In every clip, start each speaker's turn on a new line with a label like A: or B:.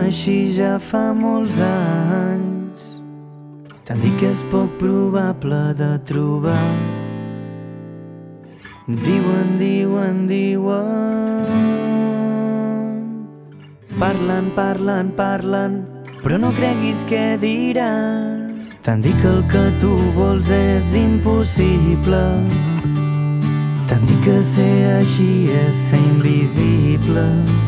A: així ja fa molts anys. T'han dit que és poc probable de trobar. Diuen, diuen, diuen. Parlen, parlen, parlen, però no creguis què diran. T'han dit que el que tu vols és impossible. T'han dit que ser així és ser invisible.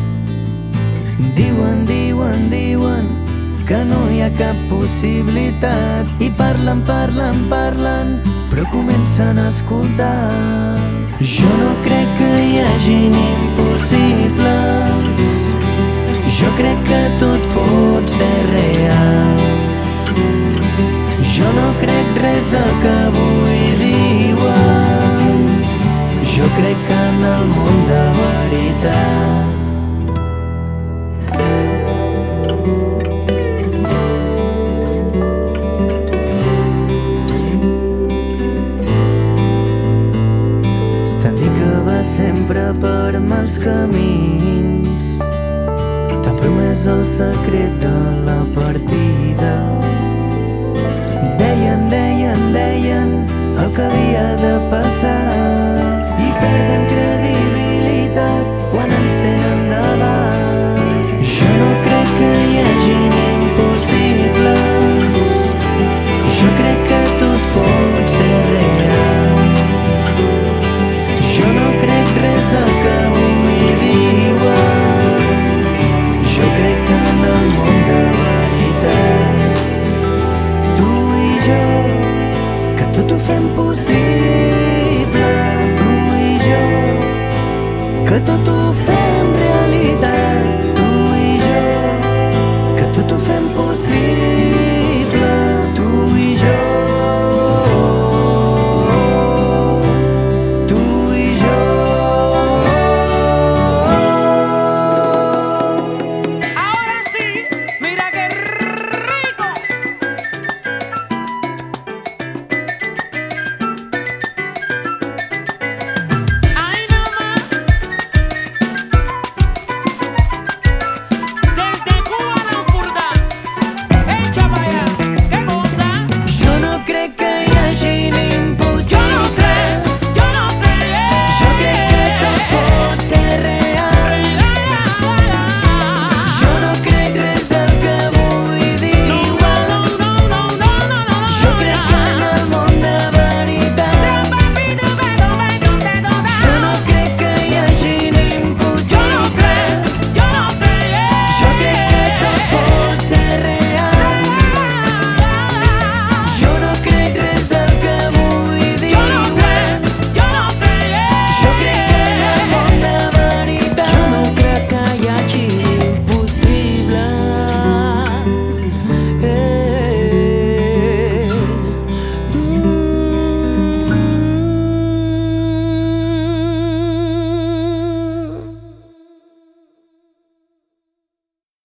A: Diuen, diuen, diuen que no hi ha cap possibilitat. I parlen, parlen, parlen, però comencen a escoltar. Jo no crec que hi hagin impossibles. Jo crec que tot pot ser real. Jo no crec res del que avui diuen. Jo crec que en el món de veritat. T'han dit que va sempre per mals camins. T'han promès el secret de la partida. Deien, deien, deien el que havia de passar i perden credibilitat.